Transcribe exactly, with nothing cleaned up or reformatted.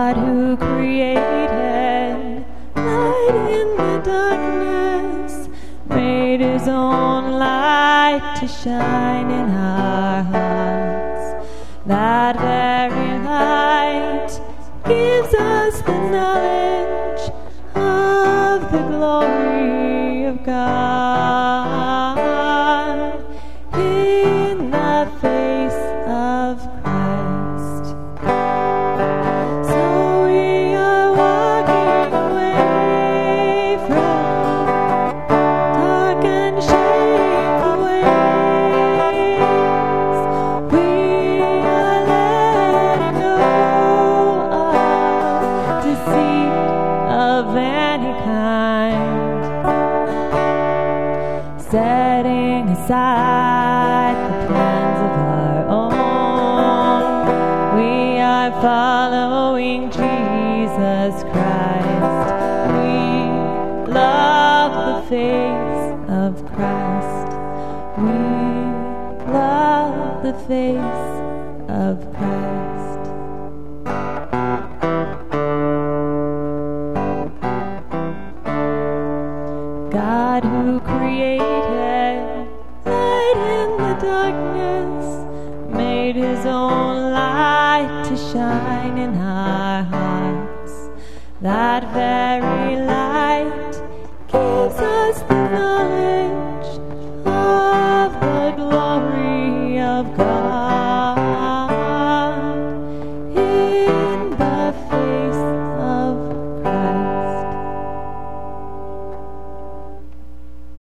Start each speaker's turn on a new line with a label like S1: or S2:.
S1: God who created light in the darkness, made his own light to shine in our hearts. That very light gives us the knowledge of the glory of God in the face of Christ. So we are walking away from dark and shameful ways. We are letting go of deceit of any kind, setting aside the plans of our own. We are following Jesus Christ. We love the face of Christ. We love the face of Christ. God who created light in the darkness, made his own light to shine in our hearts. That very light gives us the knowledge